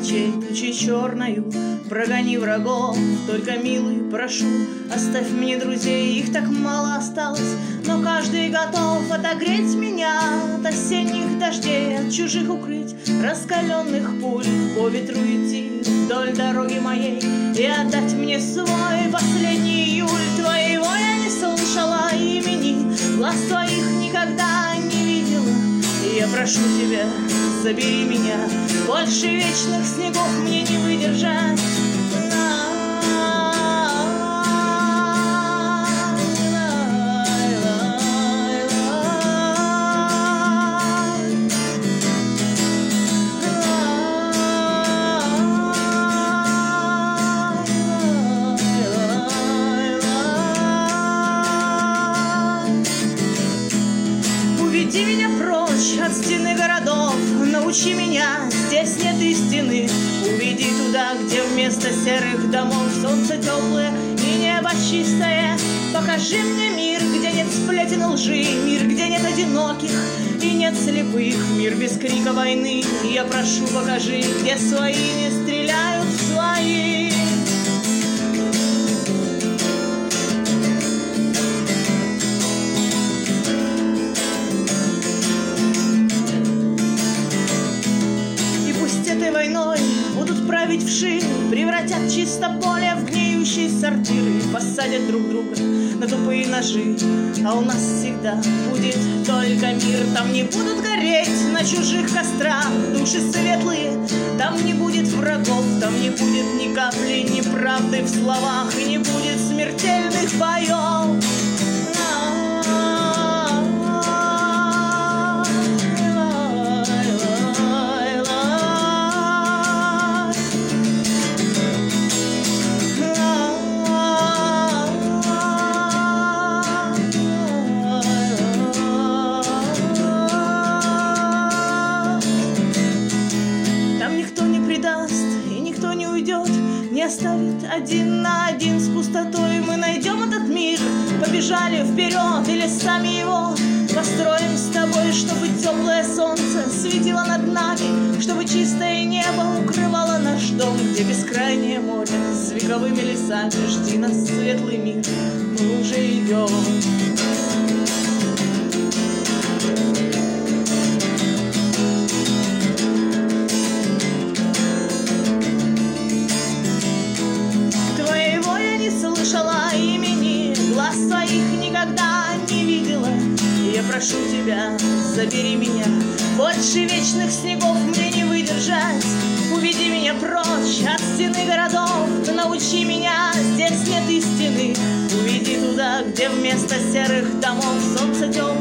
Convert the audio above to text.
ночей тучей черною. Прогони врагов, только, милый, прошу, оставь мне друзей, их так мало осталось, но каждый готов отогреть меня от осенних дождей, от чужих укрыть, раскаленных пуль, по ветру идти вдоль дороги моей и отдать мне свой последний июль. Твоего я не слышала имени, глаз твоих никогда не видела, и я прошу тебя, забери меня, больше вечных снегов мне не выдержать. Уведи меня прочь от стены городов, научи меня, здесь нет истины. Уведи туда, где вместо серых домов солнце теплое и небо чистое. Покажи мне мир, где нет сплетен лжи, мир, где нет одиноких и нет слепых, мир без крика войны. Я прошу, покажи, где свои не стреляют в своих. Этой войной будут править вши, превратят чисто поле в гниющие сортиры, посадят друг друга на тупые ножи, а у нас всегда будет только мир. Там не будут гореть на чужих кострах души светлые, там не будет врагов, там не будет ни капли неправды в словах и не будет смертельных боев. Не оставит один на один с пустотой. Мы найдем этот мир, побежали вперед или сами его построим с тобой, чтобы теплое солнце светило над нами, чтобы чистое небо укрывало наш дом, где бескрайнее море с вековыми лесами. Жди нас, светлый мир, мы уже идем. Слышала имени, глаз твоих никогда не видела, и я прошу тебя, забери меня, больше вечных снегов мне не выдержать. Уведи меня прочь от стены городов, научи меня, здесь нет истины. Уведи туда, где вместо серых домов солнце теплое